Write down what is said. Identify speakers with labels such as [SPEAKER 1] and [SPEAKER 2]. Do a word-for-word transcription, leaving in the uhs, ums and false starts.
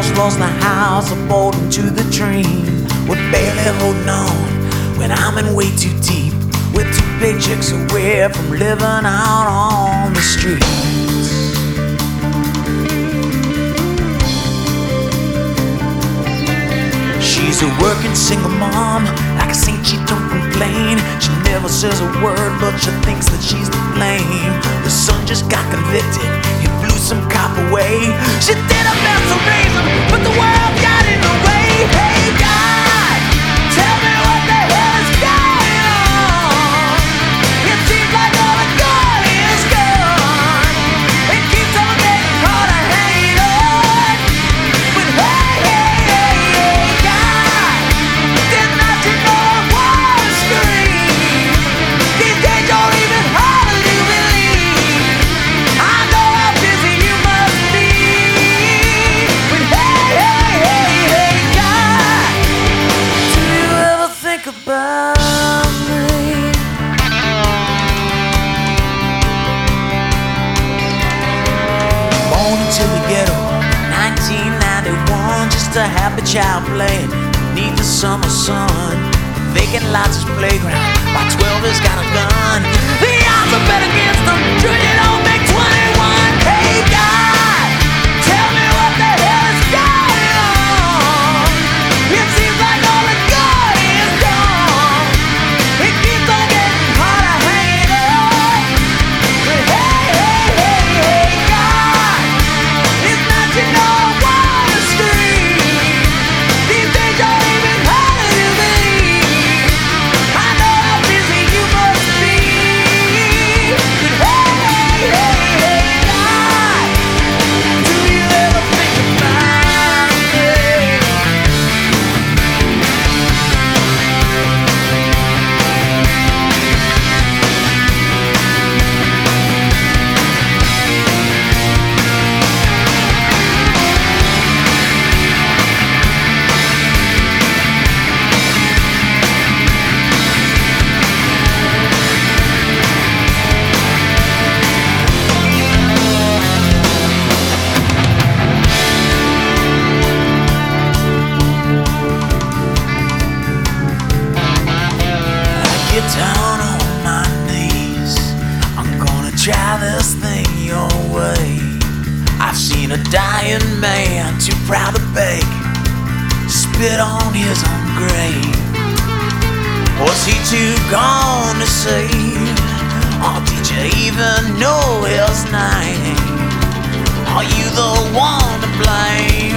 [SPEAKER 1] almost lost the house, I bought into the dream. We're barely holding on when I'm in way too deep. We're two paychecks away from living out on the streets. She's a working single mom, like a saint she don't complain. She never says a word, but she thinks that she's to blame. The son just got convicted, he blew some cop away. She did her best to raise him, but the world got in the way. Hey God, tell me what the hell is going on. It seems like all the good is gone. It keeps on getting harder hanging on. But hey, hey, hey, hey, God, didn't you know I want to scream? These days you're even harder to believe. I know how busy you must be. But hey, hey, hey, hey, God, do you ever think about me? Born into the ghetto, nineteen ninety-one, just a happy child playing beneath the summer sun. Vacant lots his playground, by twelve he's got a gun. The odds are bet against him, should you don't make twenty-one. Hey God, tell me what the hell is going on. It seems like all the good is gone. It keeps on getting harder hanging on. But hey, hey, hey, hey, God, it's not you know I wanna scream. These days you're even harder to believe. I know how busy you must be. But hey, hey, hey, hey, God, do you ever think about me? Get down on my knees, I'm gonna try this thing your way. I've seen a dying man too proud to beg, spit on his own grave. Was he too gone to say, or did you even know his name? Are you the one to blame?